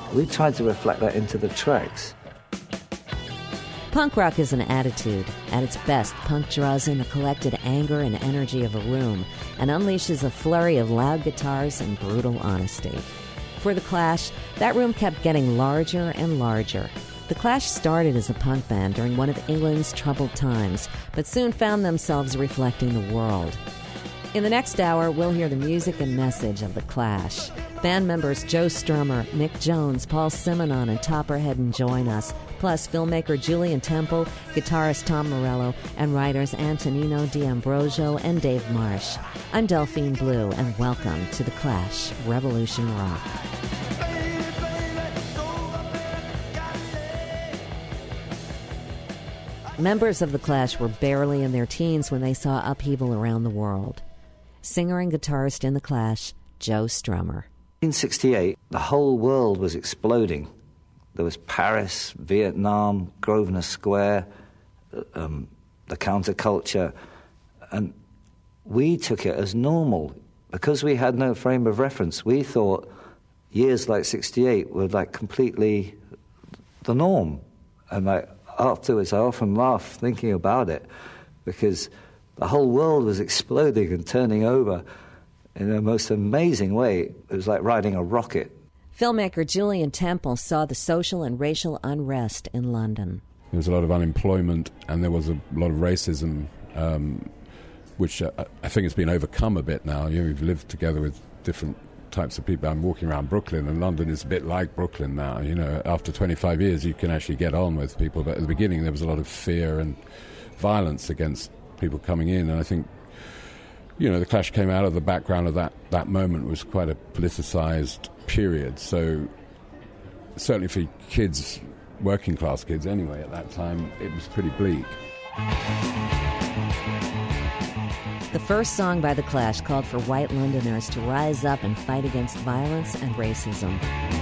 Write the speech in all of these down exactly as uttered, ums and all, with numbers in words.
we tried to reflect that into the tracks. Punk rock is an attitude. At its best, punk draws in the collected anger and energy of a room and unleashes a flurry of loud guitars and brutal honesty. For The Clash, that room kept getting larger and larger. The Clash started as a punk band during one of England's troubled times, but soon found themselves reflecting the world. In the next hour, we'll hear the music and message of The Clash. Band members Joe Strummer, Mick Jones, Paul Simonon, and Topper Headon join us, plus filmmaker Julian Temple, guitarist Tom Morello, and writers Antonino D'Ambrosio and Dave Marsh. I'm Delphine Blue, and welcome to The Clash, Revolution Rock. Members of The Clash were barely in their teens when they saw upheaval around the world. Singer and guitarist in The Clash, Joe Strummer. In sixty-eight, the whole world was exploding. There was Paris, Vietnam, Grosvenor Square, um, the counterculture, and we took it as normal. Because we had no frame of reference, we thought years like sixty-eight were like completely the norm. And like afterwards, I often laugh thinking about it, because the whole world was exploding and turning over in the most amazing way. It was like riding a rocket. Filmmaker Julian Temple saw the social and racial unrest in London. There was a lot of unemployment, and there was a lot of racism, um, which uh, I think has been overcome a bit now. You know, we've lived together with different types of people. I'm walking around Brooklyn, and London is a bit like Brooklyn now. You know, after twenty-five years, you can actually get on with people. But at the beginning, there was a lot of fear and violence against people coming in, and I think, you know, the Clash came out of the background of that, that moment. It was quite a politicized period. So certainly for kids, working class kids anyway at that time, it was pretty bleak. The first song by The Clash called for white Londoners to rise up and fight against violence and racism.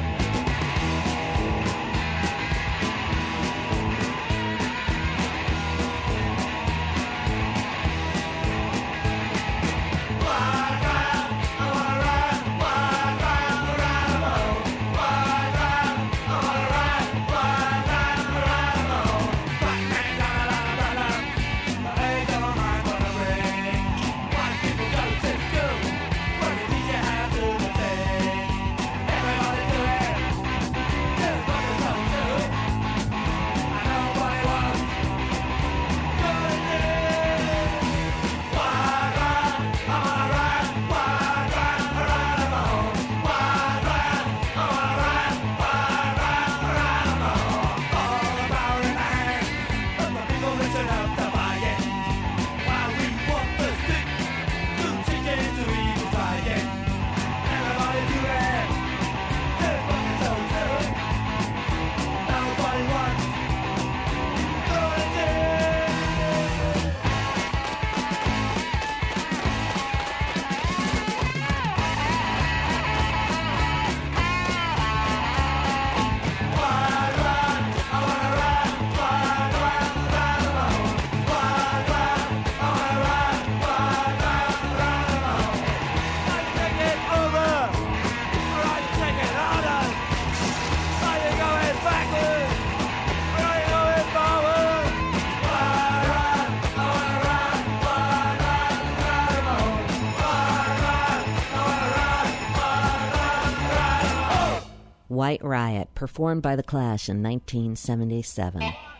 White Riot, performed by The Clash in nineteen seventy-seven.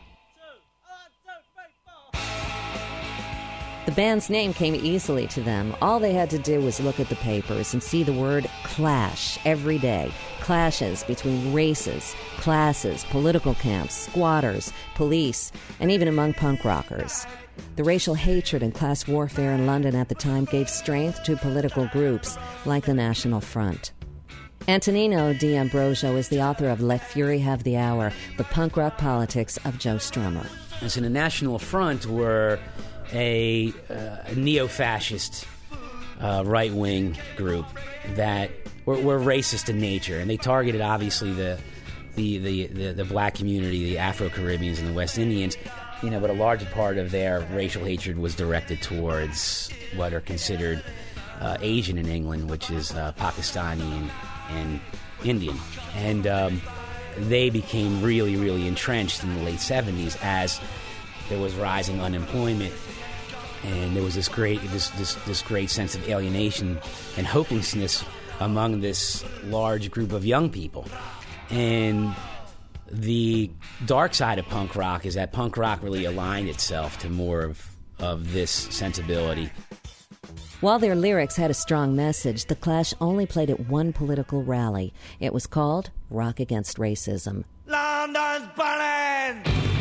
The band's name came easily to them. All they had to do was look at the papers and see the word clash every day. Clashes between races, classes, political camps, squatters, police, and even among punk rockers. The racial hatred and class warfare in London at the time gave strength to political groups like the National Front. Antonino D'Ambrosio is the author of Let Fury Have the Hour, the punk rock politics of Joe Strummer. And so the National Front were a, uh, a neo-fascist uh, right-wing group that were, were racist in nature, and they targeted, obviously, the the, the, the, the black community, the Afro-Caribbeans and the West Indians, you know, but a large part of their racial hatred was directed towards what are considered uh, Asian in England, which is uh, Pakistani and and Indian. And um, they became really, really entrenched in the late seventies as there was rising unemployment, and there was this great this this, this great sense of alienation and hopelessness among this large group of young people. And the dark side of punk rock is that punk rock really aligned itself to more of, of this sensibility. While their lyrics had a strong message, The Clash only played at one political rally. It was called Rock Against Racism. London's burning!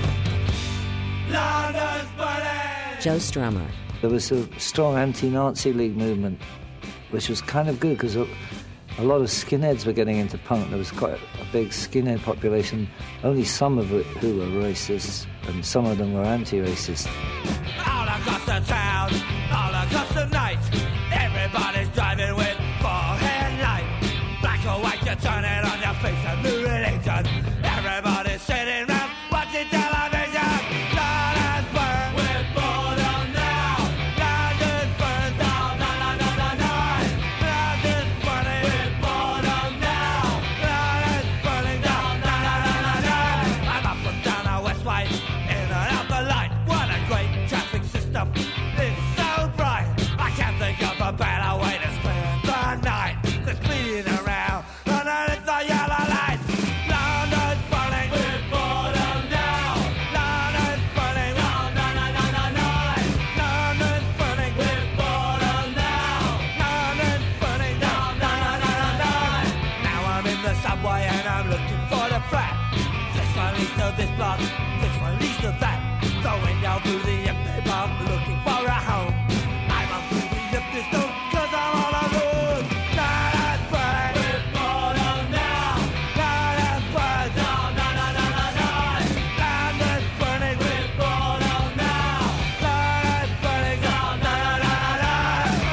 London's burning! Joe Strummer. There was a strong anti-Nazi League movement, which was kind of good because a, a lot of skinheads were getting into punk. There was quite a big skinhead population, only some of it who were racists, and some of them were anti-racist. All across the town, all across the night, everybody's driving with forehead light. Black or white, you turn it on your face, a new religion. Everybody's sitting round watching television. London's burned, we're bored now. London's burned down, na na na na na. London's burning, we're bored now. London's burning down, na na na na na. I'm up and down the West White, in and out the light. What a great traffic system, it's so bright. I can't think of a better way to spend the night. They're speeding around underneath the yellow light. London's burning, we're bored now. London's burning, na na na na na na. London's burning, we're bored now. London's burning, na na na na na na. Now I'm in the subway and I'm looking for the flat. This one leads to this block, this one leads to that. Going down through the empty pub, looking for a home. I run through the empty stone, cause I'm all alone. London's burning, we're bored now. London's burning, no, no, no, no, no, no. London's burning, we're bored now. London's burning, no, no, no, no, no, no.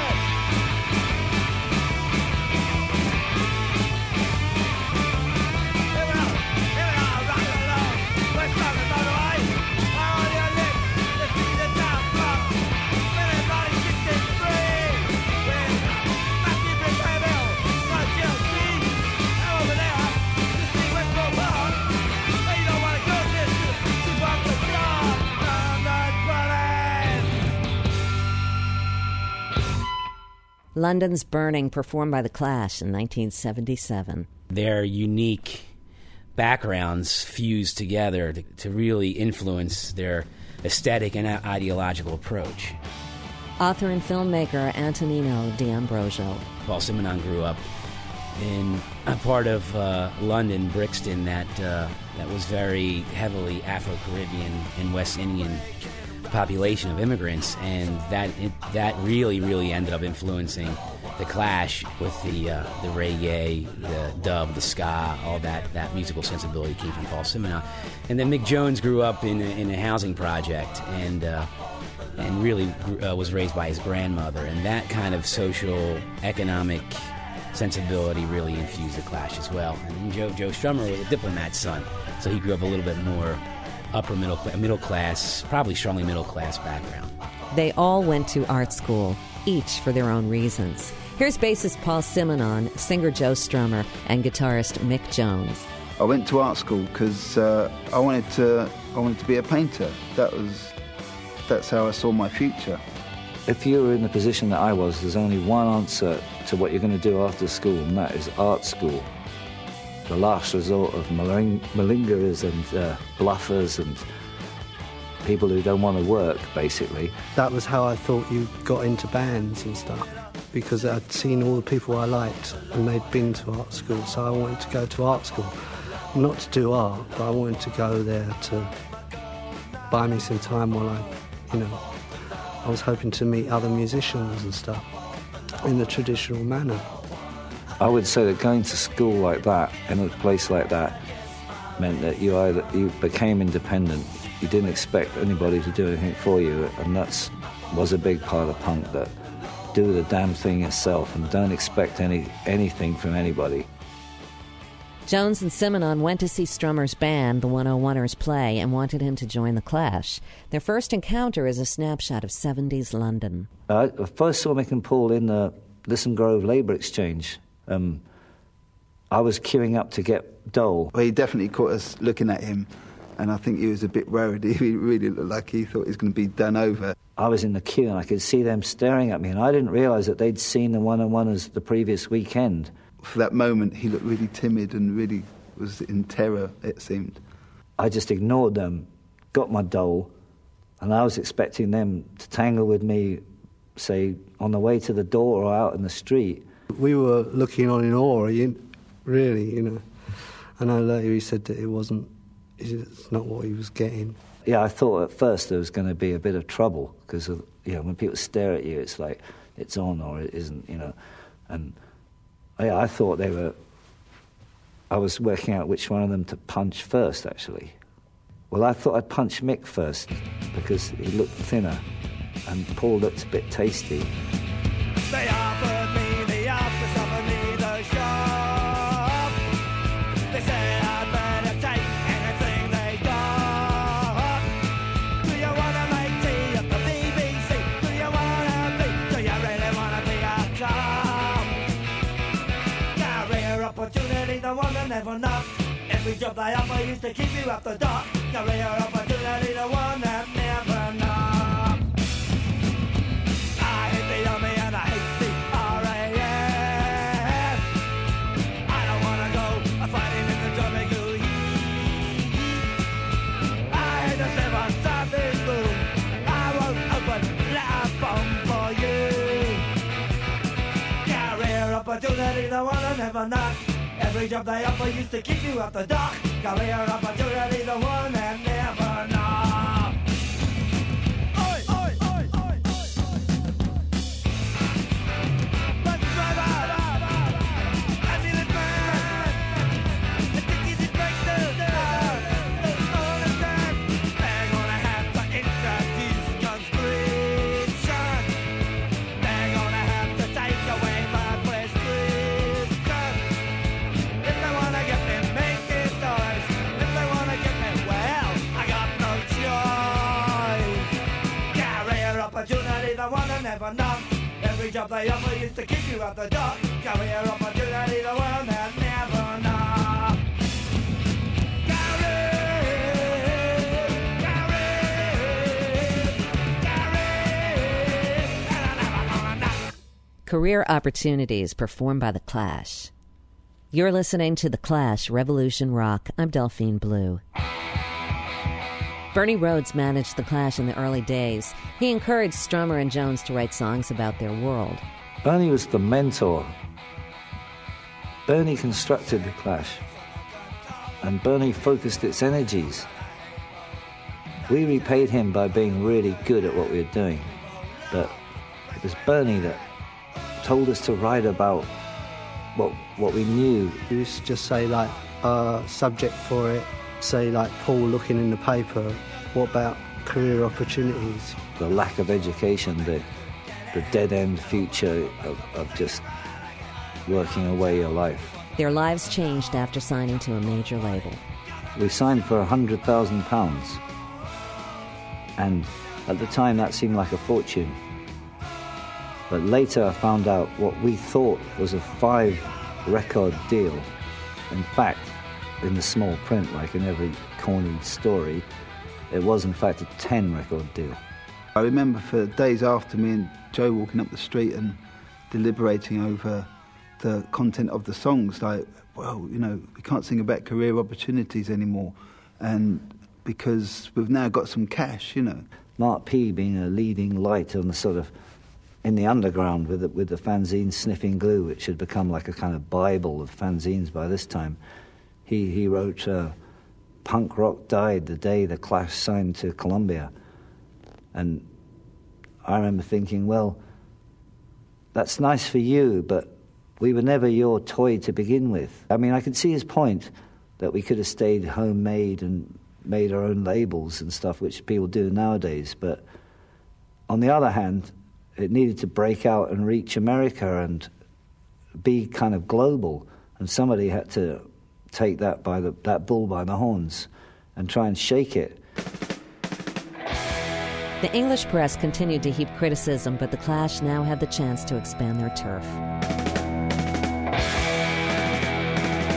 Here we go, here we go, rock and roll. We're starting, by the way. How on your lips? Let's see the town pump. Everybody sixty-three. With Matthew Bridgehill, got G L C. And over there, you see Westport Park. But you don't want to go there to to Buck the Club. London's burning. London's Burning, performed by The Clash in nineteen seventy-seven. Their unique backgrounds fused together to, to really influence their aesthetic and ideological approach. Author and filmmaker Antonino D'Ambrosio. Paul Simonon grew up in a part of uh, London, Brixton, that uh, that was very heavily Afro-Caribbean and West Indian population of immigrants, and that it, that really, really ended up influencing The Clash with the uh, the reggae, the dub, the ska, all that, that musical sensibility came from Paul Simonon. And then Mick Jones grew up in a, in a housing project and uh, and really grew, uh, was raised by his grandmother, and that kind of social, economic sensibility really infused The Clash as well. And Joe Joe Strummer was a diplomat's son, so he grew up a little bit more upper middle middle class, probably strongly middle class background. They all went to art school, each for their own reasons. Here's bassist Paul Simonon, singer Joe Strummer, and guitarist Mick Jones. I went to art school because uh, I wanted to. I wanted to be a painter. That was. That's how I saw my future. If you were in the position that I was, there's only one answer to what you're going to do after school, and that is art school. The last resort of maling- malingerers and uh, bluffers and people who don't want to work, basically. That was how I thought you got into bands and stuff, because I'd seen all the people I liked and they'd been to art school, so I wanted to go to art school. Not to do art, but I wanted to go there to buy me some time while I, you know, I was hoping to meet other musicians and stuff in the traditional manner. I would say that going to school like that, in a place like that, meant that you either you became independent. You didn't expect anybody to do anything for you, and that's was a big part of punk, that do the damn thing yourself and don't expect any anything from anybody. Jones and Simonon went to see Strummer's band, the one oh oneers, play and wanted him to join The Clash. Their first encounter is a snapshot of seventies London. I first saw Mick and Paul in the Lisson Grove Labour Exchange. Um, I was queuing up to get Dole. Well, he definitely caught us looking at him, and I think he was a bit worried. He really looked like he thought he was going to be done over. I was in the queue and I could see them staring at me, and I didn't realise that they'd seen the one-on-oneers the previous weekend. For that moment, he looked really timid and really was in terror, it seemed. I just ignored them, got my Dole, and I was expecting them to tangle with me, say, on the way to the door or out in the street. We were looking on in awe, really, you know. And I later he said that it wasn't, it's not what he was getting. Yeah, I thought at first there was going to be a bit of trouble, because, you know, when people stare at you, it's like, it's on or it isn't, you know. And, yeah, I thought they were, I was working out which one of them to punch first, actually. Well, I thought I'd punch Mick first, because he looked thinner, and Paul looked a bit tasty. They offered me the office, offered me the shop. They said I'd better take anything they got. Do you want to make tea at the B B C? Do you want to be, do you really want to be a cop? Career opportunity, the one that never knocked. Every job they offer used to keep you up the dock. Career opportunity, the one that never knocked. I hate the army and I hate the R A F. I don't wanna go fighting in the W E. I hate the seven service room. I won't open that bomb for you. Career opportunity, the one that never knocked. Every job they offer used to keep you up the dock. Career opportunity, the one that never knocked. Oi, oi, oi, oi, oi. Let's drive out. I feel it burn. The ticket is breakthrough. All the time. They're gonna have to introduce conscription. They're gonna have to take away my prescription. If they wanna get me making toys, if they wanna get me, well, I got no choice. Career opportunity, the one that never knocked. Every job they offer used to keep you out the dock. Career opportunity, the one that never knocked. Career, career, career, and I never gonna knock. Career Opportunities, performed by The Clash. You're listening to The Clash, Revolution Rock. I'm Delphine Blue. Bernie Rhodes managed The Clash in the early days. He encouraged Strummer and Jones to write songs about their world. Bernie was the mentor. Bernie constructed The Clash, and Bernie focused its energies. We repaid him by being really good at what we were doing, but it was Bernie that told us to write about what what we knew. We used to just say, like, uh, subject for it, say, like, Paul looking in the paper, what about career opportunities? The lack of education, the the dead-end future of, of just working away your life. Their lives changed after signing to a major label. We signed for one hundred thousand pounds, and at the time that seemed like a fortune. But later I found out what we thought was a five-record deal. In fact, in the small print, like in every corny story, it was in fact a ten-record deal. I remember for days after, me and Joe walking up the street and deliberating over the content of the songs, like, well, you know, we can't sing about career opportunities anymore, and because we've now got some cash, you know. Mark P being a leading light on the sort of, in the underground with the, with the fanzine Sniffing Glue, which had become like a kind of Bible of fanzines by this time. He, he wrote, uh, Punk rock died the day the Clash signed to Columbia. And I remember thinking, well, that's nice for you, but we were never your toy to begin with. I mean, I could see his point that we could have stayed homemade and made our own labels and stuff, which people do nowadays. But on the other hand, it needed to break out and reach America and be kind of global. And somebody had to take that by the that bull by the horns and try and shake it. The English press continued to heap criticism, but The Clash now had the chance to expand their turf.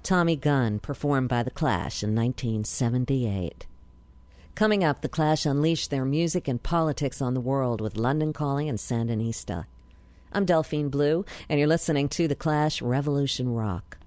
Tommy Gunn, performed by The Clash in nineteen seventy-eight. Coming up, The Clash unleashed their music and politics on the world with London Calling and Sandinista. I'm Delphine Blue, and you're listening to The Clash Revolution Rock.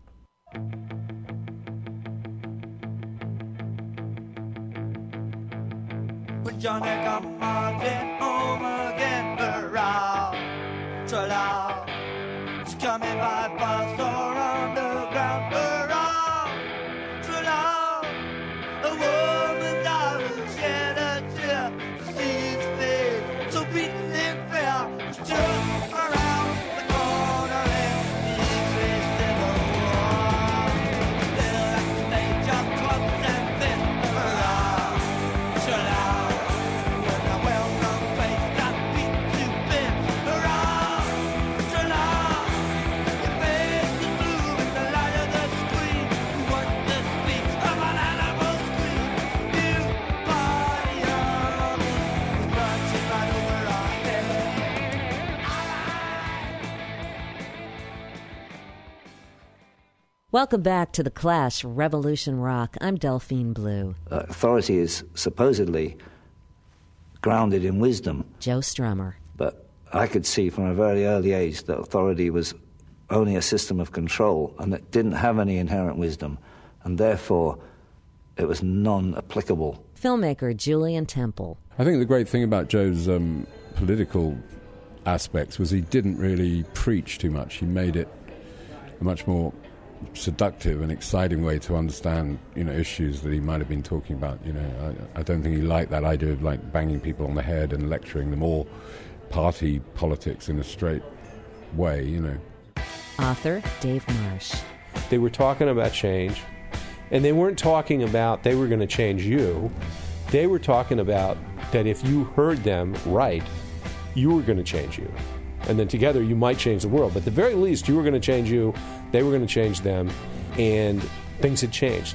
When Johnny come marching home again, hurrah, tra-la. It's coming by bus or underground, hurrah, tra-la. A woman's eyes will shed a tear to see his face, so beaten and fair. It's just around the corner and he's facing the wall. Still at the stage of clubs and fists, hurrah, tra-la. Welcome back to The Clash Revolution Rock. I'm Delphine Blue. Uh, authority is supposedly grounded in wisdom. Joe Strummer. But I could see from a very early age that authority was only a system of control and it didn't have any inherent wisdom, and therefore it was non-applicable. Filmmaker Julian Temple. I think the great thing about Joe's um, political aspects was he didn't really preach too much. He made it a much more seductive and exciting way to understand, you know, issues that he might have been talking about. You know, I, I don't think he liked that idea of like banging people on the head and lecturing them, or party politics in a straight way, you know. Author Dave Marsh. They were talking about change, and they weren't talking about they were going to change you. They were talking about that if you heard them right, you were going to change you. And then together you might change the world. But at the very least, you were going to change you, they were going to change them, and things had changed.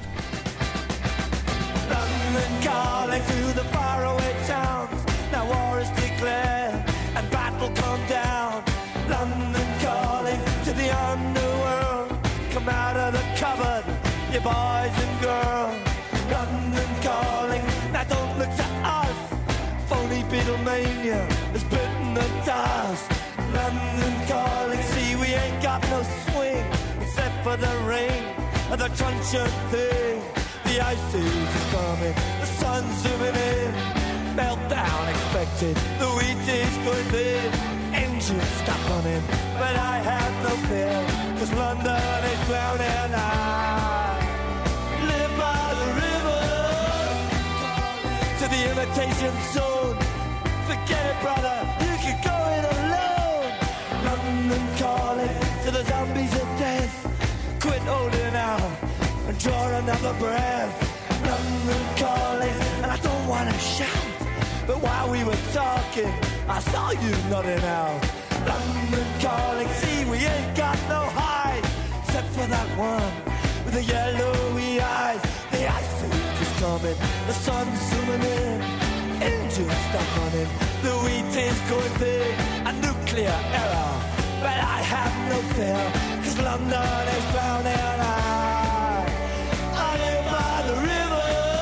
London calling to the faraway towns. Now war is declared and battle come down. London calling to the underworld. Come out of the cupboard, you boys and girls. London calling, now don't look to us. Phony Beatlemania has bitten the dust. London calling, see we ain't got no swing except for the rain and the truncheon thing. The ice age is coming, the sun's zooming in. Meltdown expected, the wheat is going thin. Engines stop running, but I have no fear, cause London is drowning. I live by the river to the imitation zone. Forget it, brother, you can go it alone. London calling to the zombies of death. Quit holding out and draw another breath. London calling, and I don't want to shout, but while we were talking, I saw you nodding out. London calling, see we ain't got no hide, except for that one with the yellowy eyes. The ice age is coming, the sun's zooming in. Engines stop running, the wheat is going big. A nuclear error, but I have no fear, cause London is drowning. I, I live by the river.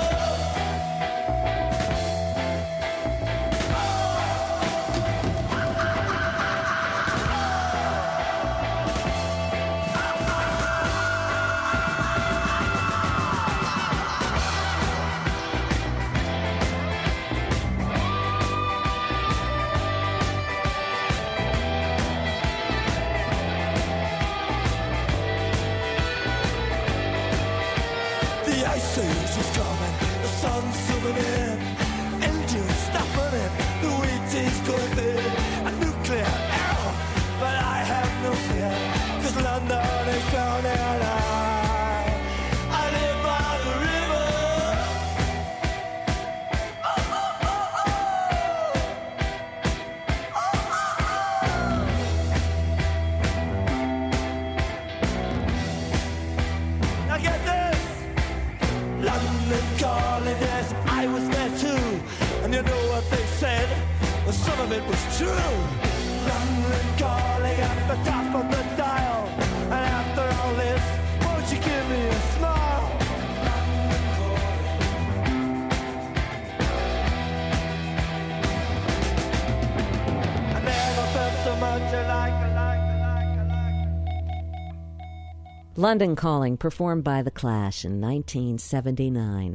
It was true. London calling at the top of the dial. And after all this, won't you give me a London Calling, performed by The Clash in nineteen seventy-nine.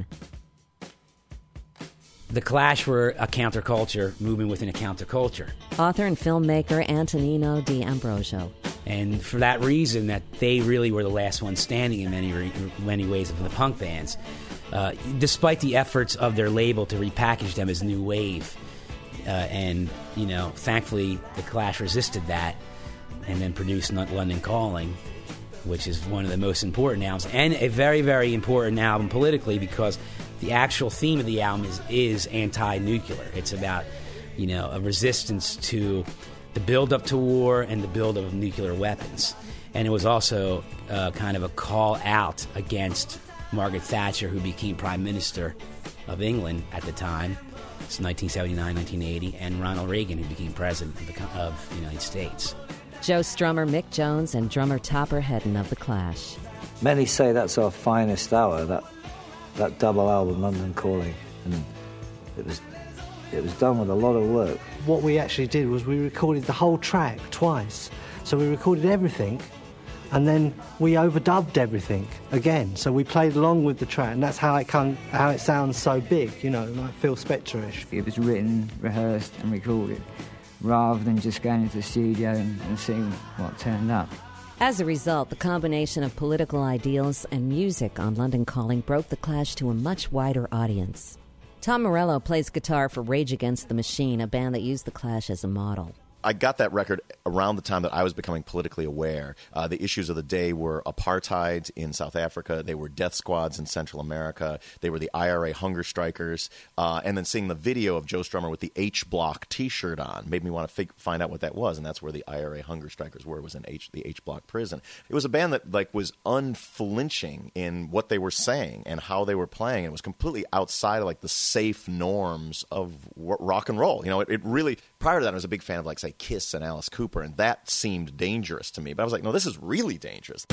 The Clash were a counterculture moving within a counterculture. Author and filmmaker Antonino D'Ambrosio. And for that reason, that they really were the last ones standing in many re- many ways of the punk bands. Uh, despite the efforts of their label to repackage them as new wave. Uh, and, you know, thankfully, The Clash resisted that and then produced London Calling, which is one of the most important albums, and a very, very important album politically, because the actual theme of the album is, is anti-nuclear. It's about, you know, a resistance to the build-up to war and the build-up of nuclear weapons. And it was also uh, kind of a call out against Margaret Thatcher, who became Prime Minister of England at the time. It's nineteen seventy-nine, nineteen eighty, and Ronald Reagan, who became President of the, of the United States. Joe Strummer, Mick Jones, and drummer Topper Headon of The Clash. Many say that's our finest hour, that that double album, London Calling. And it was it was done with a lot of work. What we actually did was we recorded the whole track twice. So we recorded everything, and then we overdubbed everything again. So we played along with the track, and that's how it come, how it sounds so big, you know, like Phil Spector-ish. It was written, rehearsed, and recorded, rather than just going into the studio and, and seeing what turned up. As a result, the combination of political ideals and music on London Calling broke The Clash to a much wider audience. Tom Morello plays guitar for Rage Against the Machine, a band that used The Clash as a model. I got that record around the time that I was becoming politically aware. Uh, the issues of the day were apartheid in South Africa. They were death squads in Central America. They were the I R A hunger strikers. Uh, and then seeing the video of Joe Strummer with the H Block T-shirt on made me want to fig- find out what that was. And that's where the I R A hunger strikers were, was in H- the H Block prison. It was a band that like was unflinching in what they were saying and how they were playing. It was completely outside of like the safe norms of w- rock and roll. You know, it, it really, prior to that, I was a big fan of like, say, Kiss and Alice Cooper, and that seemed dangerous to me. But I was like, no, this is really dangerous.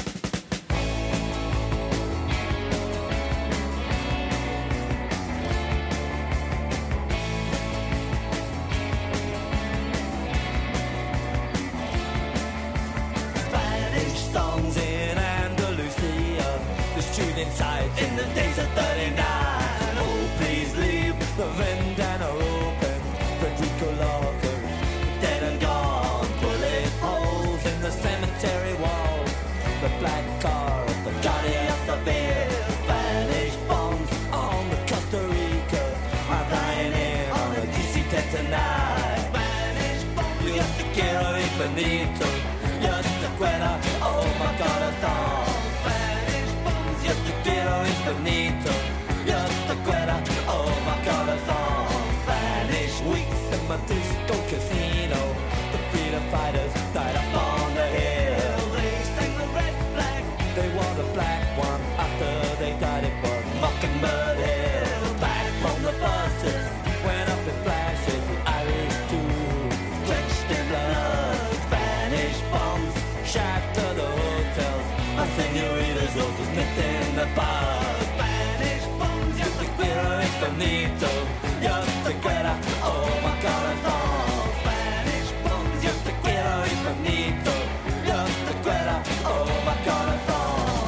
Spanish songs in Andalusia, this tune inside in the days of thirty-nine. Oh, please leave the vendana open, Federico Lorca. Dead and gone, bullet holes in the cemetery wall. The black car, the Guardian of the beer. Spanish bombs on the Costa Rica are flying in on a D C ten tonight. Spanish bombs, yo te quiero infinito, yo te quiero, oh my God, a song. Spanish bombs, yo te quiero infinito, yo te quiero, oh my God, a song. Spanish weeks in my disco casino. The freedom fighters died up on the hill. They sang the red flag. They wore the black one after they died. It was Mockingbird Hill. Back from the buses, went up in flashes. The Irish too, drenched in blood. Spanish bombs shattered the hotels. My senoritas all just met in the bar. Spanish bombs, yo te quiero infinito, yo te quiero, oh my God, a song. Spanish bombs, yo te quiero infinito, yo te quiero, oh my God, a song.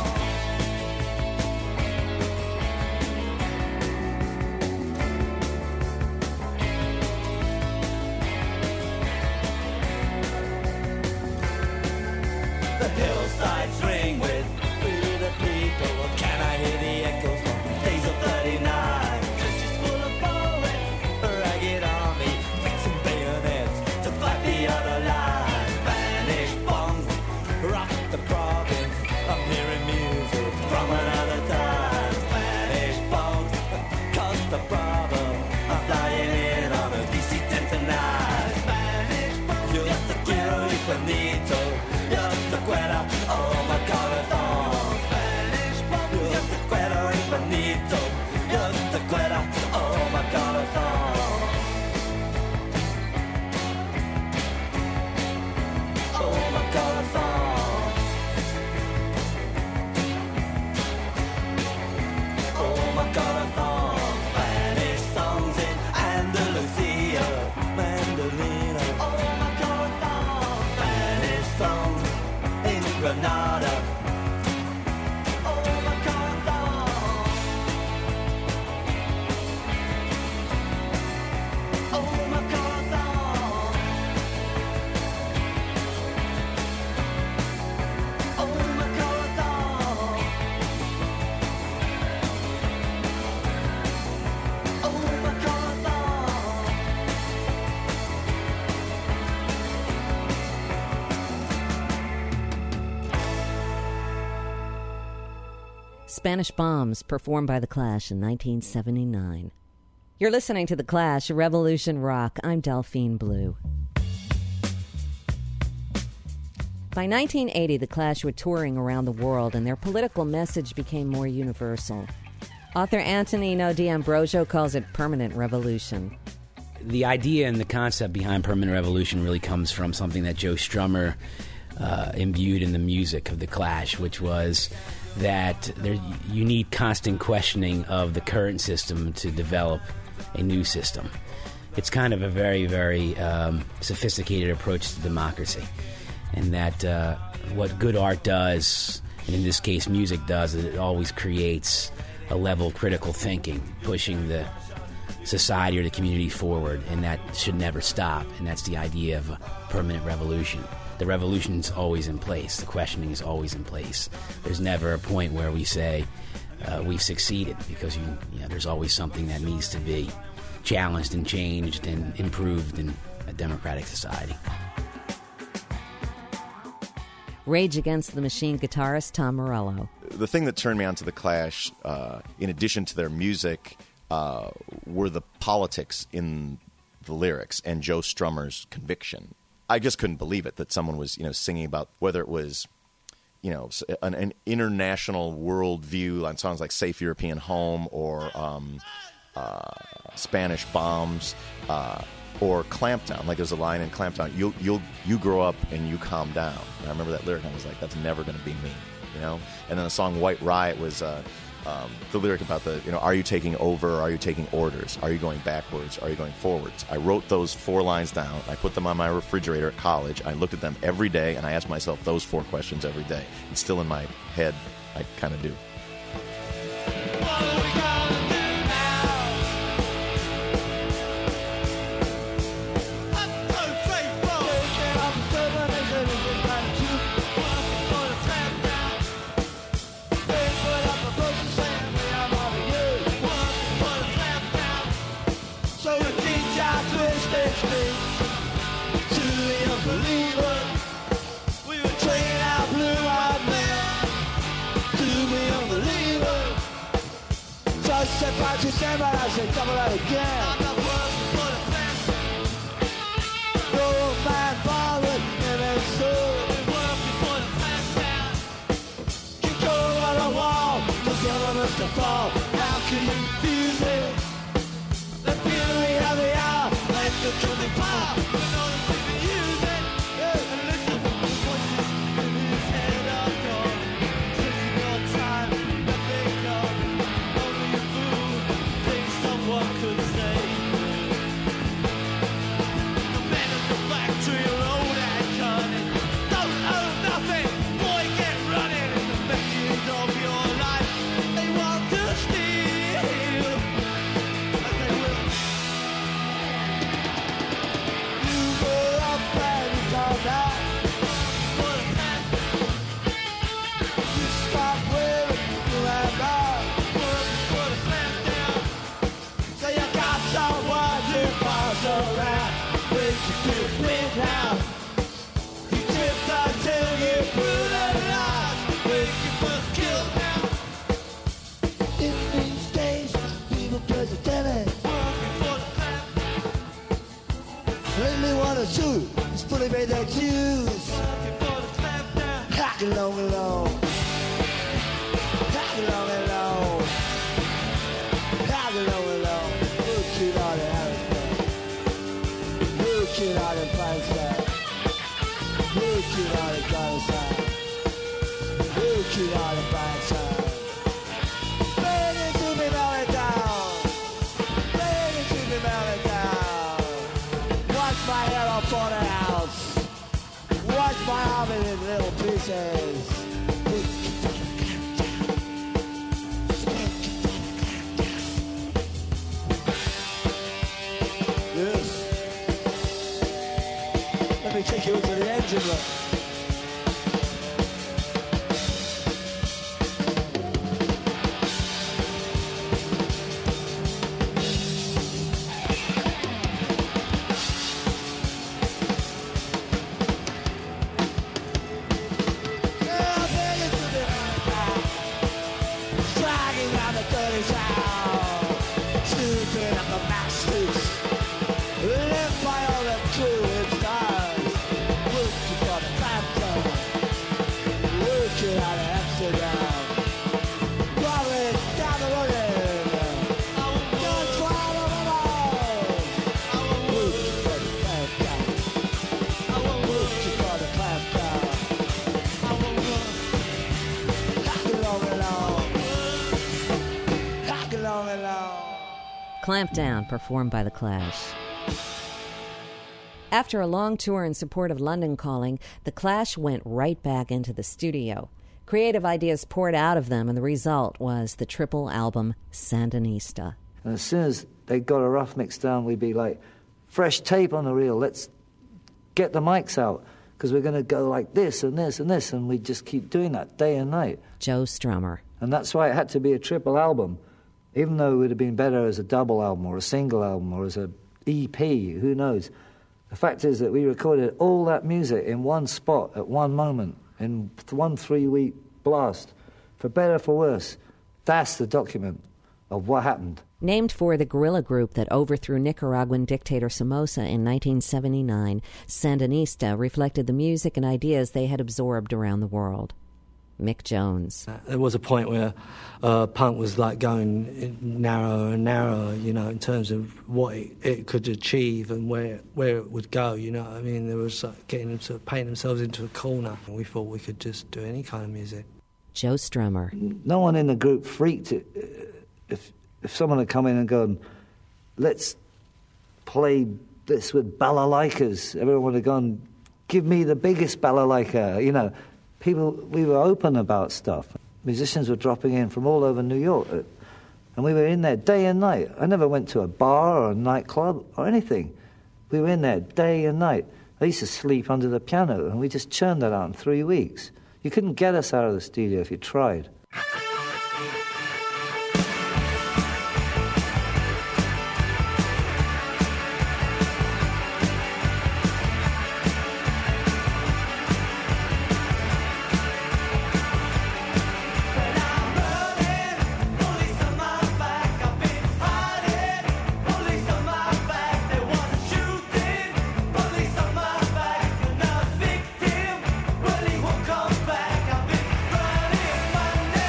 The hillsides ring with "Free the People." Can I hear the echoes from days of thirty-nine? Just full of Spanish Bombs, performed by The Clash in nineteen seventy-nine. You're listening to The Clash, Revolution Rock. I'm Delphine Blue. By nineteen eighty, The Clash were touring around the world, and their political message became more universal. Author Antonino D'Ambrosio calls it permanent revolution. The idea and the concept behind permanent revolution really comes from something that Joe Strummer uh, imbued in the music of The Clash, which was that there, you need constant questioning of the current system to develop a new system. It's kind of a very, very um, sophisticated approach to democracy, and that uh, what good art does, and in this case music does, is it always creates a level of critical thinking, pushing the society or the community forward, and that should never stop, and that's the idea of a permanent revolution. The revolution is always in place. The questioning is always in place. There's never a point where we say uh, we've succeeded, because you, you know, there's always something that needs to be challenged and changed and improved in a democratic society. Rage Against the Machine guitarist Tom Morello. The thing that turned me on to The Clash, uh, in addition to their music, uh, were the politics in the lyrics and Joe Strummer's conviction. I just couldn't believe it that someone was, you know, singing about whether it was, you know, an, an international worldview on songs like "Safe European Home" or um, uh, "Spanish Bombs" uh, or "Clampdown." Like there's a line in "Clampdown," "You'll you'll you grow up and you calm down." And I remember that lyric, and I was like, "That's never going to be me," you know. And then the song "White Riot" was uh, um, the lyric about the, you know, are you taking over? Or are you taking orders? Are you going backwards? Are you going forwards? I wrote those four lines down. I put them on my refrigerator at college. I looked at them every day, and I asked myself those four questions every day. It's still in my head. I kind of do. Set by to stand by, I said, double that again. No man bothered, and then so keep going on the wall, just never miss the fall. How can you fuse it? The fury of the hour, let the truth power. You know that you can use it. Yeah. And listen, the voices in his head are gone. Since you got time, let they come. What could say? The men of the factory road and cunning don't own nothing. Boy, get running. It's the messages of your life. They want to steal, as they will. You go up and you come back. What a man. You stop where you have gone. Put a plan down. So you got someone to pass around. When you do it now, you tipped until you brutalized. When you first killed now. In these days, people play the telly. Working for the clap. Only one or two is fully made their dues. Working for the clap now. Hack along along. Hack along along. Hack along along. Looking out of Harrisburg. Looking out of Palestine. Looking out of Palestine. Looking out of Palestine. Ready to be melted down. Ready to be melted down. Watch my hair up on the house. Watch my arm in little pieces. Let me take you into the engine room. police out, shooting up the back streets. Live by all the cool stars. Working for the Phantom. Working out of Amsterdam. Rolling down the road. Don't try to run. Working for the Phantom. Working for the Phantom. Hack along along. Hack along along. Clampdown, performed by The Clash. After a long tour in support of London Calling, The Clash went right back into the studio. Creative ideas poured out of them, and the result was the triple album Sandinista. And as soon as they got a rough mix down, we'd be like, fresh tape on the reel, let's get the mics out, because we're going to go like this and this and this, and we'd just keep doing that day and night. Joe Strummer. And that's why it had to be a triple album, even though it would have been better as a double album or a single album or as a E P, who knows. The fact is that we recorded all that music in one spot at one moment, in one three-week blast. For better or for worse, that's the document of what happened. Named for the guerrilla group that overthrew Nicaraguan dictator Somoza in nineteen seventy-nine, Sandinista reflected the music and ideas they had absorbed around the world. Mick Jones. There was a point where uh, punk was like going narrower and narrower, you know, in terms of what it, it could achieve and where where it would go, you know what I mean? There was like getting them to paint themselves into a corner. And we thought we could just do any kind of music. Joe Strummer. No one in the group freaked it. If, if someone had come in and gone, let's play this with balalaikas, everyone would have gone, give me the biggest balalaika, you know. People, we were open about stuff. Musicians were dropping in from all over New York, and we were in there day and night. I never went to a bar or a nightclub or anything. We were in there day and night. I used to sleep under the piano, and we just churned that out in three weeks. You couldn't get us out of the studio if you tried. Monday.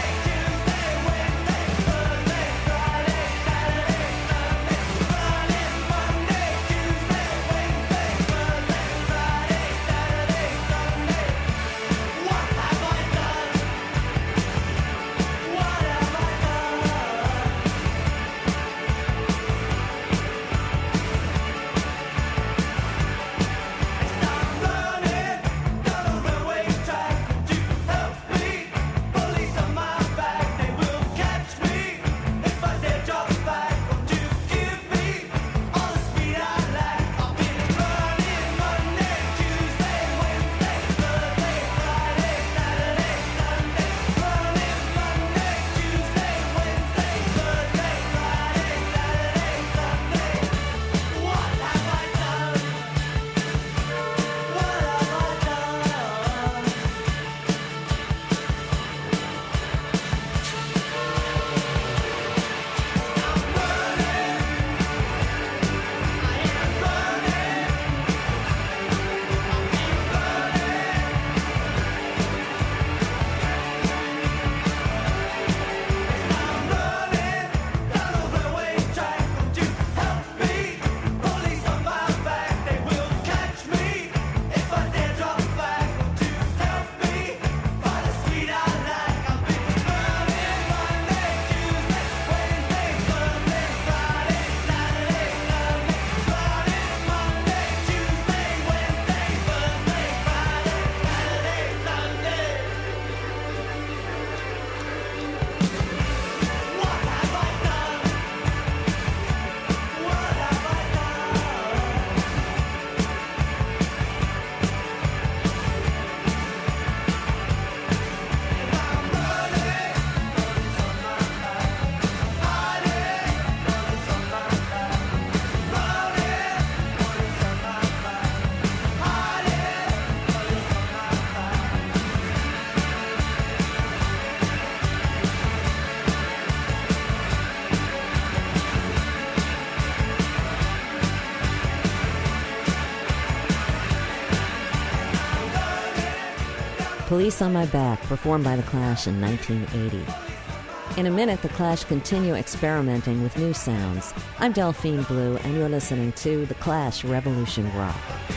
Police on My Back, performed by The Clash in nineteen eighty. In a minute, The Clash continue experimenting with new sounds. I'm Delphine Blue, and you're listening to The Clash Revolution Rock.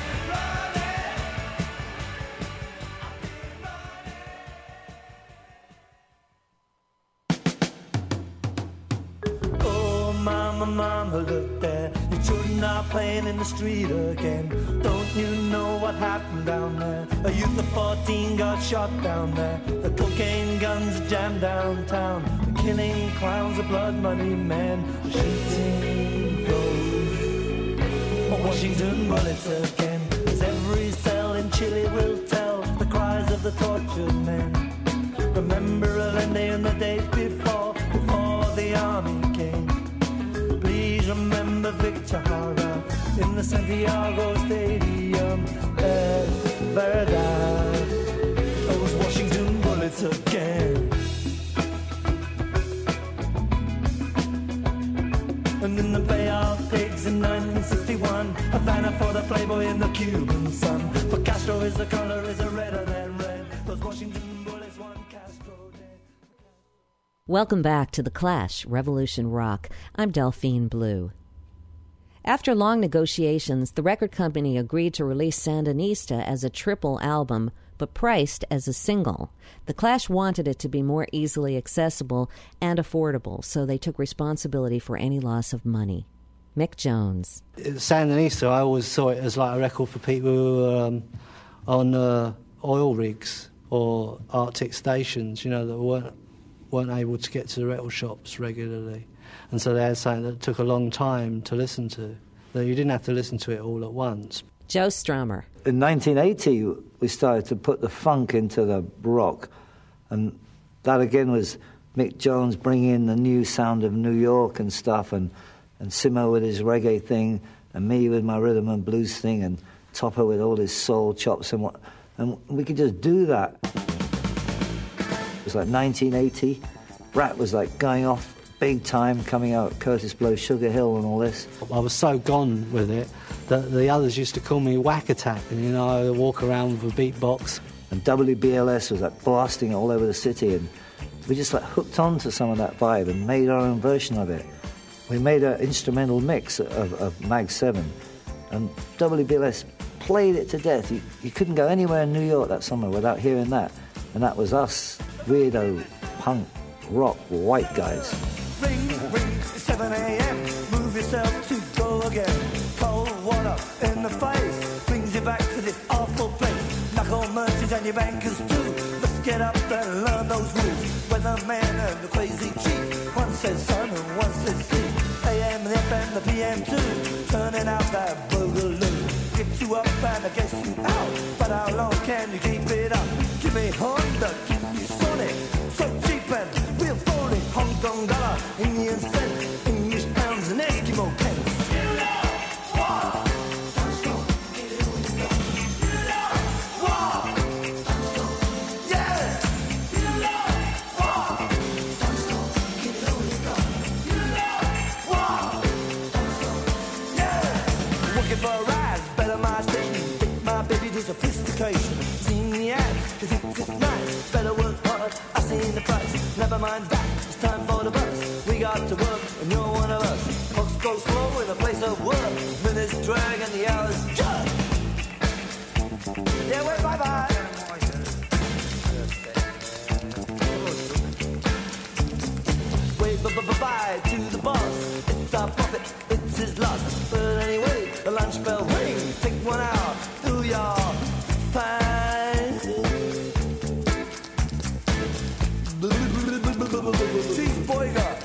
Oh, mama, mama, look there. Your children are playing in the street again. Don't you know what happened down there? A youth of fourteen got shot down there. The cocaine guns are jammed downtown. The killing clowns, the blood money men, the shooting those. Washington bullets again. As every cell in Chile will tell the cries of the tortured men. Remember Allende and the days before, before the army came. Please remember Victor Jara in the Santiago Stadium. Es verdad, those Washington bullets again. And in the Bay of Pigs in nineteen sixty-one, Havana for the Playboy and the Cuban sun. For Castro is the color is a redder than red. Those Washington bullets won Castro dead. Welcome back to The Clash, Revolution Rock. I'm Delphine Blue. After long negotiations, the record company agreed to release Sandinista as a triple album, but priced as a single. The Clash wanted it to be more easily accessible and affordable, so they took responsibility for any loss of money. Mick Jones. Sandinista, I always saw it as like a record for people who were um, on uh, oil rigs or Arctic stations, you know, that weren't, weren't able to get to the record shops regularly. And so they had something that took a long time to listen to. That you didn't have to listen to it all at once. Joe Strummer. In nineteen eighty, we started to put the funk into the rock, and that again was Mick Jones bringing in the new sound of New York and stuff, and, and Simo with his reggae thing, and me with my rhythm and blues thing, and Topper with all his soul chops, and what, and we could just do that. It was like nineteen eighty. Brat was like going off big time, coming out Curtis Blow, Sugar Hill and all this. I was so gone with it that the others used to call me Whack Attack, and you know, I walk around with a beatbox. And W B L S was like blasting all over the city, and we just like hooked on to some of that vibe and made our own version of it. We made an instrumental mix of, of Mag seven, and W B L S played it to death. You, you couldn't go anywhere in New York that summer without hearing that, and that was us, weirdo, punk, rock, white guys. Ring, ring, it's seven a.m. Move yourself to go again. Cold water in the face brings you back to this awful place. Knuckle merchants and your bankers too. Let's get up and learn those rules. Weatherman and the crazy chief. One says sun and one says sea. A M, the F M, the P M too. Turning out that boogaloo. Get you up and I guess you out. But how long can you keep it up? Give me Honda, keep you sonic. So cheap and real phony. Hong Kong dollar, Indian cents, English pounds and Eskimo pence. For a ride, better my station. Take my baby to sophistication. Seen the ads, cause it's nice. Better work hard, I seen the price. Never mind that, it's time for the bus. We got to work, and you're one of us. Clocks go slow in a place of work. Minutes drag and the hours jug. Yeah, wait, bye-bye. Wait, bye-bye to the boss. It's our profit, it's his loss. But anyway, the lunch bell ring. Take one out, do your fine. Chief Boyga.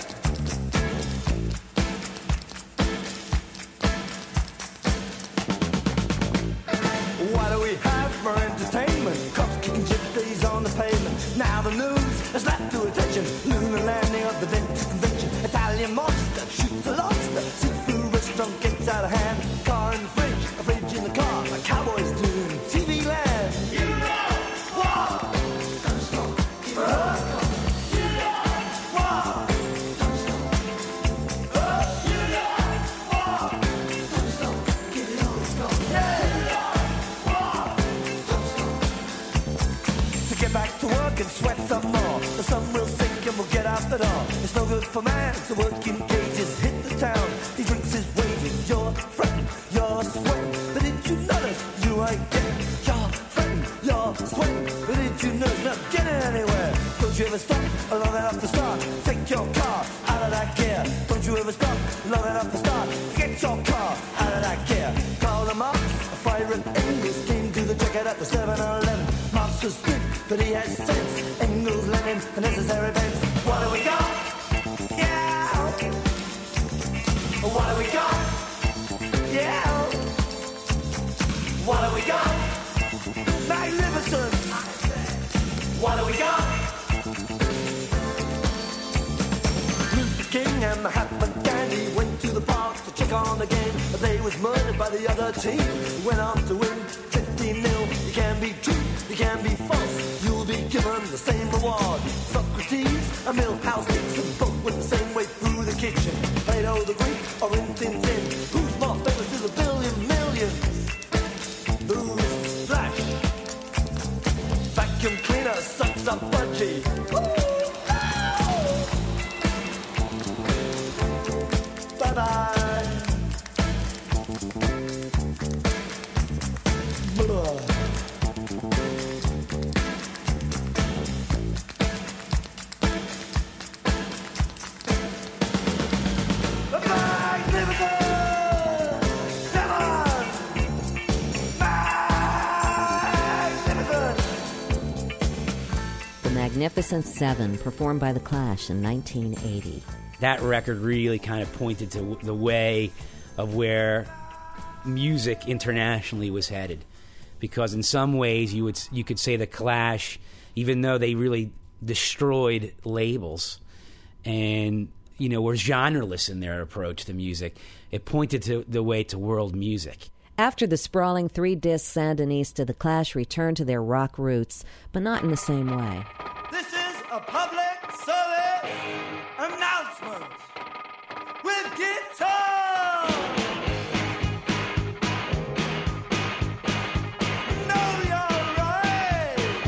What do we have for entertainment? Cops kicking gypsies on the pavement. Now the news has left to attention. Lunar landing of the Venice Convention. Italian monster shoots a lobster. Seafood restaurant gets out of hand. Car in the fridge, a fridge in the car. Like cowboys do in T V land. You know what? Don't stop, keep it up. You know what? Don't stop. Uh, you know what? Don't stop, keep it on, it's gone. Yeah. You know what? Don't stop. can sweat some more. The sun will sink and we'll get out the door. It's no good for man to work in cages. Hit the town, he drinks his wages. You're fretting, you're sweating, but did you notice you ain't getting? You're fretting, you're sweating, but did you notice not getting anywhere? Don't you ever stop long enough to start? Take your car out of that gear. Don't you ever stop long enough to start? Get your car out of that gear. Call them up, a fire and Engels came to the jacket at the seven eleven. Marx was good, but he had sense. Engels, Lenin, a necessary bends. What do we got? Yeah. What do we got? Yeah. What do we got? Magnificent. What do we got? Luther King and Mahatma Gandhi went to the park to check on the game, but they was murdered by the other team. Went on to win fifteen nil. You can be true, you can be false. You'll be given the same reward. Socrates, a Milhouse Dixon, both went the same way through the kitchen. Plato the Greek or Rin Tin Tin. Who's more famous is a billion millions? Who's Flash? Vacuum cleaner sucks up budgie. Bye bye. Magnificent Seven, performed by The Clash in nineteen eighty. That record really kind of pointed to the way of where music internationally was headed, because in some ways you would you could say The Clash, even though they really destroyed labels and you know were genreless in their approach to music, it pointed to the way to world music. After the sprawling three-disc Sandinista, The Clash returned to their rock roots, but not in the same way. This is a public service announcement with guitar. Know your rights.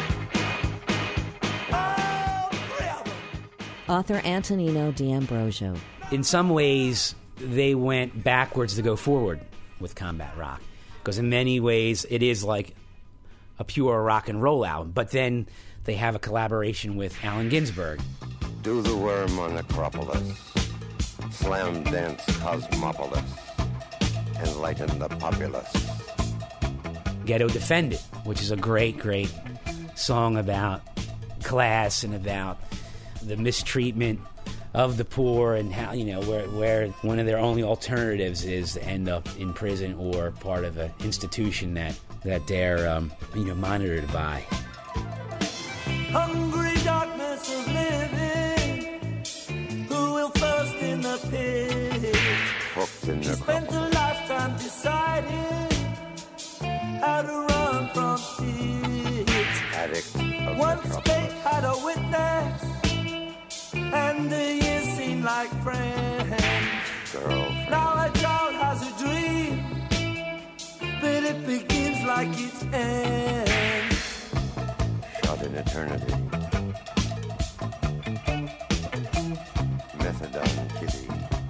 All three of them. Author Antonino D'Ambrosio. In some ways, they went backwards to go forward with combat rock, because in many ways it is like a pure rock and roll album, but then they have a collaboration with Allen Ginsberg. Do the worm on Acropolis, slam dance Cosmopolis, enlighten the populace. Ghetto Defend It, which is a great, great song about class and about the mistreatment of the poor, and how, you know, where where one of their only alternatives is to end up in prison or part of an institution that that they're um, you know monitored by. Hungry darkness of living, who will first in the pit? In she spent a lifetime deciding how to run from it. Addict of Once fate had a witness, and the years seem like friends. Girlfriend. Now a child has a dream, but it begins like its end. Shot in eternity. Methadone kitty.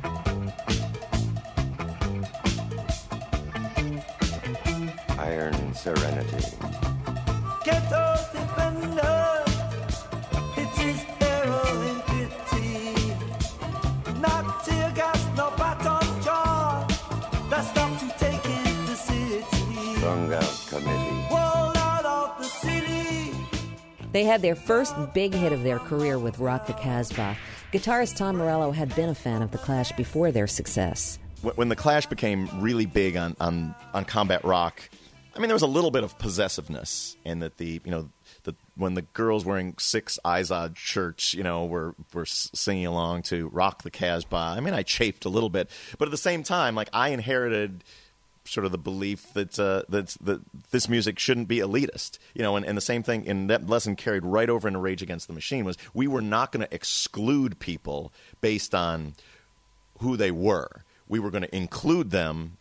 Iron serenity. Ghetto defender, it is heroin pity. Not tear gas, no baton jaw. That's not to take in the city. Strung out committee. Walled out of the city. They had their first big hit of their career with Rock the Casbah. Guitarist Tom Morello had been a fan of The Clash before their success. When The Clash became really big on, on, on combat rock, I mean, there was a little bit of possessiveness in that the, you know, the, when the girls wearing six Izod shirts, you know, were, were singing along to Rock the Casbah. I mean, I chafed a little bit. But at the same time, like, I inherited sort of the belief that uh, that that this music shouldn't be elitist, you know, and, and the same thing, and that lesson carried right over into Rage Against the Machine, was we were not going to exclude people based on who they were. We were going to include them,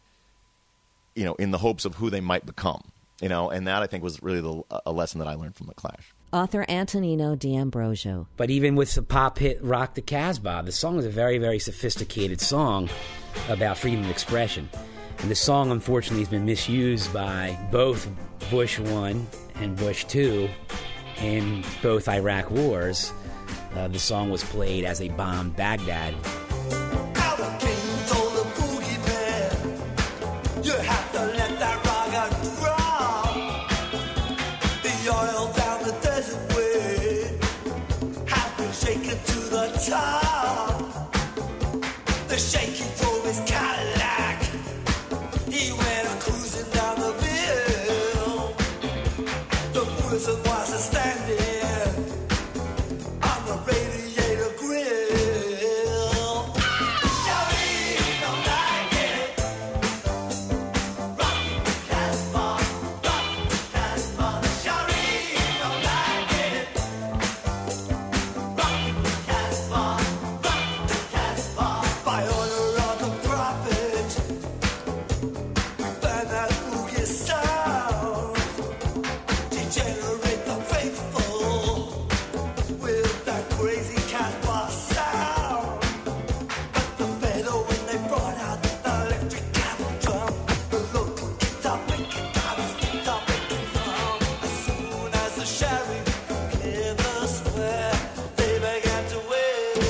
you know, in the hopes of who they might become, you know, and that I think was really the, a lesson that I learned from The Clash. Author Antonino D'Ambrosio. But even with the pop hit Rock the Casbah, the song is a very, very sophisticated song about freedom of expression. And the song, unfortunately, has been misused by both Bush one and Bush two in both Iraq wars. Uh, the song was played as they bombed Baghdad. Top. The shaky drove his Cadillac. He went a cruising down the hill. The prison was a standing on the radiator grill. Shawty don't like it. Rock the Casbah, rock the Casbah. Shawty don't like it. Rock the Casbah. By order of the prophet, we find that boogie sound, degenerate the faithful with that crazy Casbah sound. But the better when they brought out the electric cattle drum, the local guitar picking guitars, guitar picking drum. As soon as the sheriff cleared the square, they began to wait.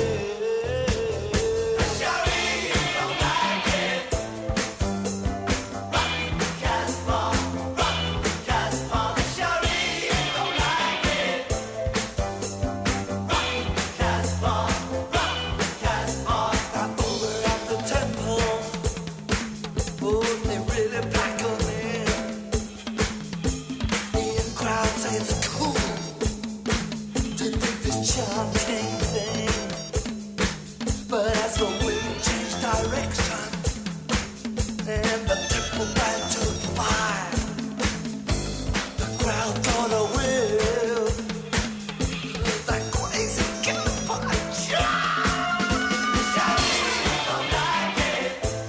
Chanting thing, but as the wind changed direction and the triple band took fire, the crowd got a whiff of that crazy Casbah chant. Don't like it.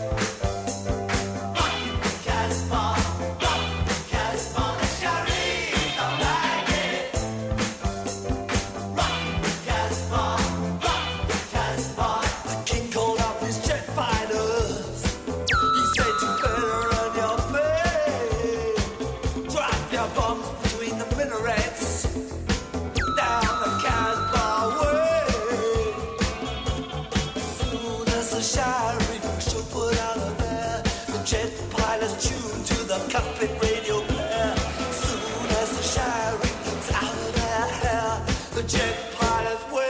Rock the Casbah, rock the Casbah. The Shari don't like it. The king called up his jet fighters. He said, you better run your play. Drop your bombs between the minarets down the Casbah way. As soon as the sheriff should put out of there, the jet pilots tuned to the cockpit radio blare. As soon as the sheriff's out of their hair, the jet pilots way.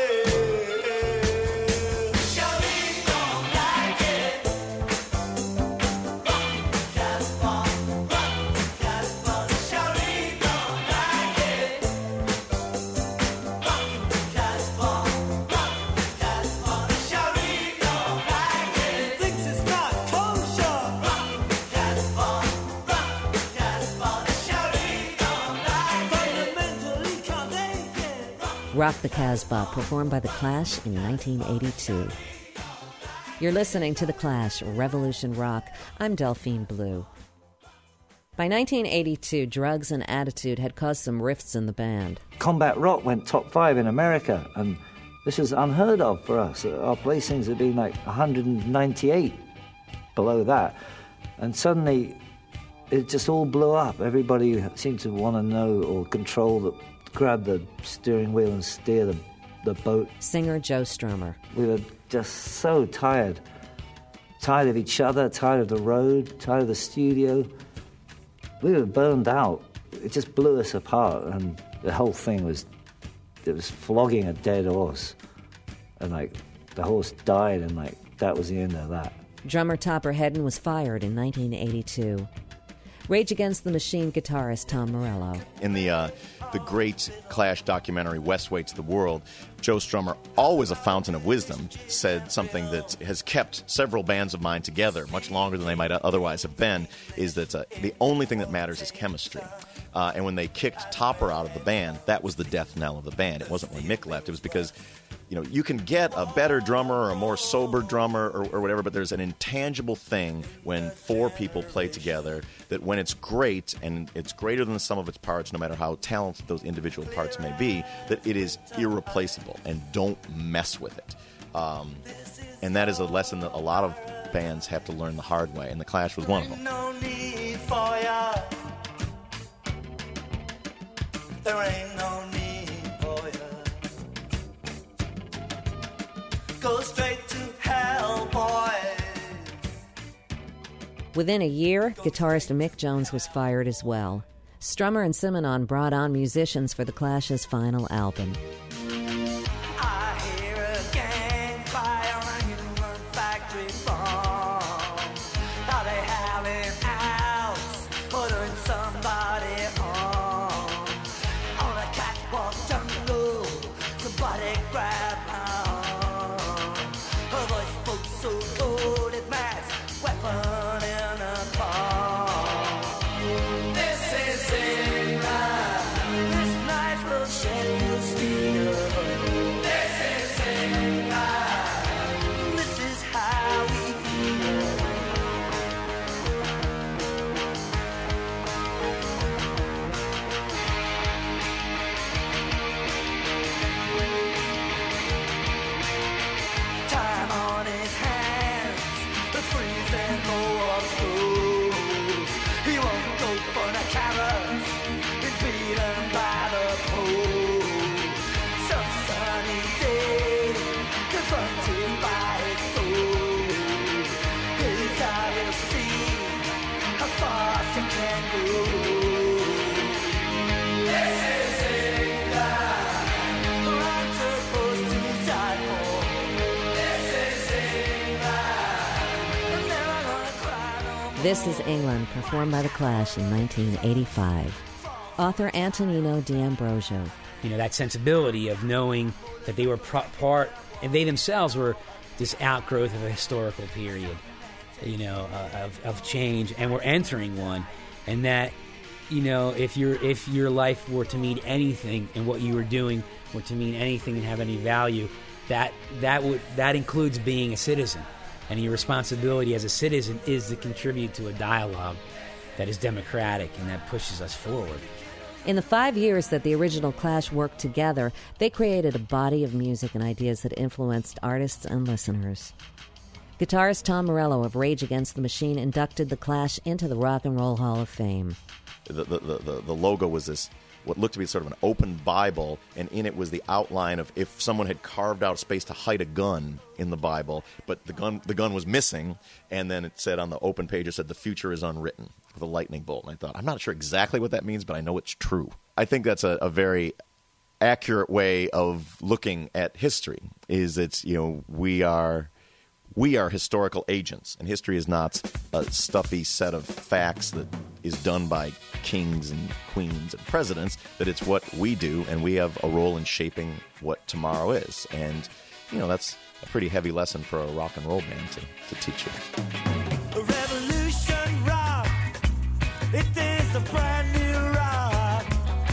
Rock the Casbah, performed by The Clash in nineteen eighty-two. You're listening to The Clash, Revolution Rock. I'm Delphine Blue. By nineteen eighty-two, drugs and attitude had caused some rifts in the band. Combat rock went top five in America, and this was unheard of for us. Our placings had been like one hundred ninety-eight below that, and suddenly it just all blew up. Everybody seemed to want to know or control the, grab the steering wheel and steer the, the boat. Singer Joe Strummer. We were just so tired. Tired of each other, tired of the road, tired of the studio. We were burned out. It just blew us apart, and the whole thing was, it was flogging a dead horse. And like, the horse died, and like, that was the end of that. Drummer Topper Headon was fired in nineteen eighty-two. Rage Against the Machine guitarist Tom Morello. In the uh, the great Clash documentary West Way to the World, Joe Strummer, always a fountain of wisdom, said something that has kept several bands of mine together much longer than they might otherwise have been, is that uh, the only thing that matters is chemistry. Uh, and when they kicked Topper out of the band, that was the death knell of the band. It wasn't when Mick left. It was because you know, you can get a better drummer or a more sober drummer or, or whatever, but there's an intangible thing when four people play together that when it's great, and it's greater than the sum of its parts, no matter how talented those individual parts may be, that it is irreplaceable, and don't mess with it. Um, and that is a lesson that a lot of bands have to learn the hard way, and The Clash was one of them. No need for ya. There ain't no need for ya. Go straight to hell, boy. Within a year, guitarist Mick Jones was fired as well. Strummer and Simonon brought on musicians for The Clash's final album. I hear a gang fire on a human factory farm. Are they howling out, ordering somebody home? On a catwalk jungle, somebody grab my arm. Her voice spoke so cold it matched weapon in a palm. This is England. This night will shed you steel. This is England. This is how we feel. Time on his hands, the freezing blow of schools. He won't go for the carrots, been beaten by the pole. Some sunny day, confronted by his soul. His eye will see how far she can go. This is England, who I'm supposed to die for. This is England, I'm never gonna cry no more. This is England, performed by The Clash in nineteen eighty-five. Author Antonino D'Ambrosio. You know, that sensibility of knowing that they were pro- part, and they themselves were this outgrowth of a historical period, you know, uh, of, of change, and we're entering one, and that, you know, if your if your life were to mean anything, and what you were doing were to mean anything and have any value, that that would that includes being a citizen, and your responsibility as a citizen is to contribute to a dialogue that is democratic and that pushes us forward. In the five years that the original Clash worked together, they created a body of music and ideas that influenced artists and listeners. Guitarist Tom Morello of Rage Against the Machine inducted The Clash into the Rock and Roll Hall of Fame. The, the, the, the logo was this, what looked to be sort of an open Bible, and in it was the outline of if someone had carved out space to hide a gun in the Bible, but the gun the gun was missing, and then it said on the open page, it said, "The future is unwritten," with a lightning bolt. And I thought, I'm not sure exactly what that means, but I know it's true. I think that's a, a very accurate way of looking at history, is it's, you know, we are... We are historical agents, and history is not a stuffy set of facts that is done by kings and queens and presidents, that it's what we do, and we have a role in shaping what tomorrow is. And, you know, that's a pretty heavy lesson for a rock and roll band to, to teach you. A revolution rock, it is a brand new rock.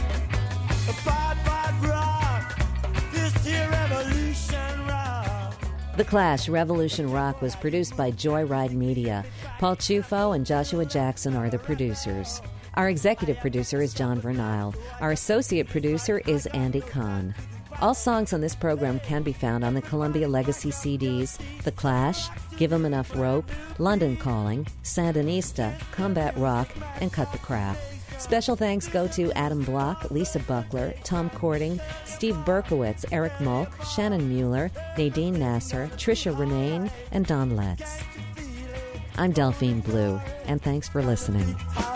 A bad, bad rock, this here revolution rock. The Clash, Revolution Rock, was produced by Joyride Media. Paul Chufo and Joshua Jackson are the producers. Our executive producer is John Vernile. Our associate producer is Andy Kahn. All songs on this program can be found on the Columbia Legacy C Ds, The Clash, Give 'Em Enough Rope, London Calling, Sandinista, Combat Rock, and Cut the Crap. Special thanks go to Adam Block, Lisa Buckler, Tom Cording, Steve Berkowitz, Eric Mulk, Shannon Mueller, Nadine Nasser, Tricia Renane, and Don Letts. I'm Delphine Blue, and thanks for listening.